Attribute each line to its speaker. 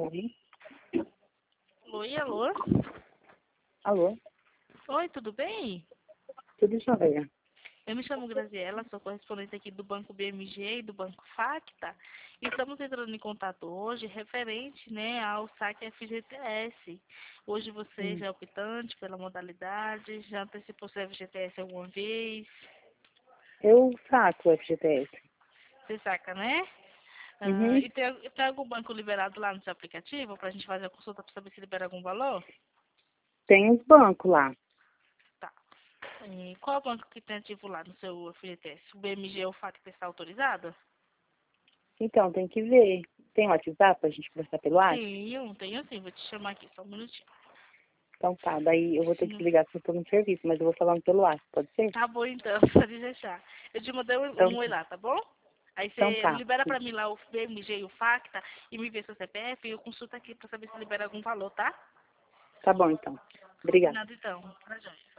Speaker 1: Oi.
Speaker 2: Oi, alô?
Speaker 1: Alô?
Speaker 2: Oi, tudo bem?
Speaker 1: Tudo jóia?
Speaker 2: Eu me chamo Graziela, sou correspondente aqui do Banco BMG e do Banco Facta. E estamos entrando em contato hoje referente, né, ao saque FGTS. Hoje você já é optante pela modalidade, já antecipou seu FGTS alguma vez?
Speaker 1: Eu saco o FGTS.
Speaker 2: Você saca, né?
Speaker 1: Uhum.
Speaker 2: E tem algum banco liberado lá no seu aplicativo para a gente fazer a consulta para saber se libera algum valor?
Speaker 1: Tem uns bancos lá.
Speaker 2: Tá. E qual é o banco que tem ativo lá no seu FGTS? O BMG ou o Facta está autorizado?
Speaker 1: Então, tem que ver. Tem um WhatsApp pra gente conversar pelo WhatsApp?
Speaker 2: Tenho sim, vou te chamar aqui, só um minutinho.
Speaker 1: Então tá, daí eu vou ter que
Speaker 2: Sim.
Speaker 1: te ligar porque eu tô no serviço, mas eu vou falando pelo WhatsApp, pode ser?
Speaker 2: Tá bom então, pode deixar. Eu te mandei
Speaker 1: Então
Speaker 2: um oi
Speaker 1: tá.
Speaker 2: lá, tá bom? Aí
Speaker 1: Então
Speaker 2: você
Speaker 1: tá.
Speaker 2: libera pra mim lá o BMG e o Facta e me vê seu CPF e eu consulto aqui pra saber se libera algum valor, tá?
Speaker 1: Tá bom então. Obrigada.
Speaker 2: Combinado então. Pra já.